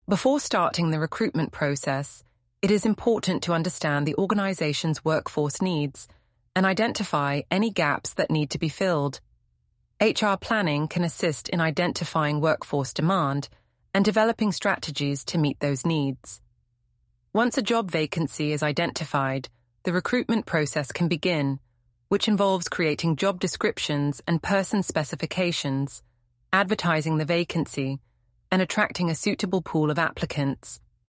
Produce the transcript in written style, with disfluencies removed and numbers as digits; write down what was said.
Before starting the recruitment process, it is important to understand the organization's workforce needs and identify any gaps that need to be filled. HR planning can assist in identifying workforce demand and developing strategies to meet those needs. Once a job vacancy is identified, the recruitment process can begin, which involves creating job descriptions and person specifications, advertising the vacancy, and attracting a suitable pool of applicants.